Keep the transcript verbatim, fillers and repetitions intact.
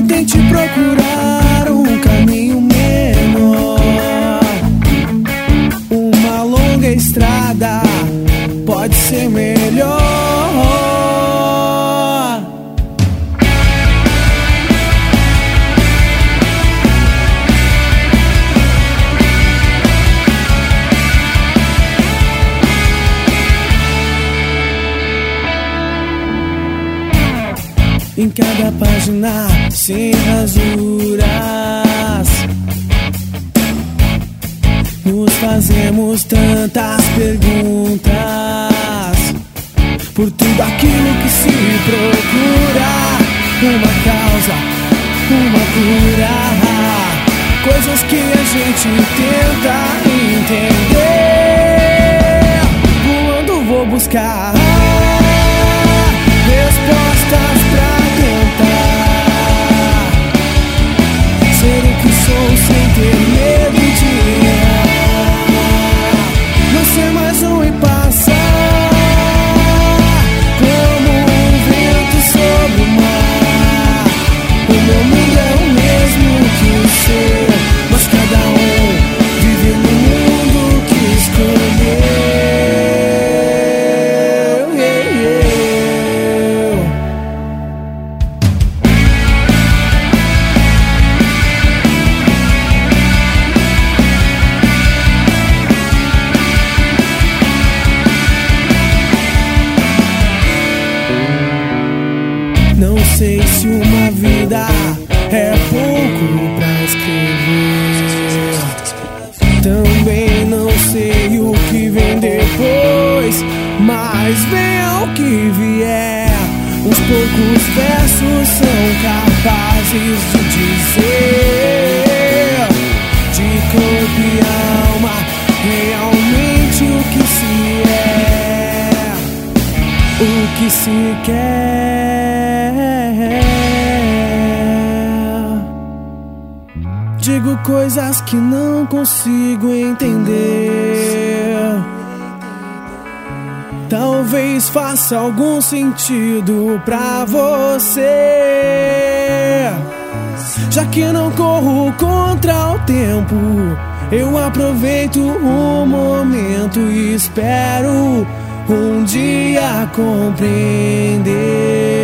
tente procurar um caminho menor. Uma longa estrada pode ser melhor. Em cada página sem rasuras, nos fazemos tantas perguntas por tudo aquilo que se procura. Uma causa, uma cura, coisas que a gente tenta entender. Voando vou buscar respostas pra tentar ser o que sou sem ter medo de errar. Não ser mais um e passar como um vento sobre o mar. O meu mundo é o mesmo que o seu, mas cada um vive no mundo que escolheu. Não sei se uma vida é pouco pra escrever. Também não sei o que vem depois, mas venha o que vier. Uns poucos versos são capazes de dizer, de corpo e alma, realmente o que se é, o que se quer. Digo coisas que não consigo entender. Talvez faça algum sentido pra você. Já que não corro contra o tempo, eu aproveito o momento e espero um dia compreender.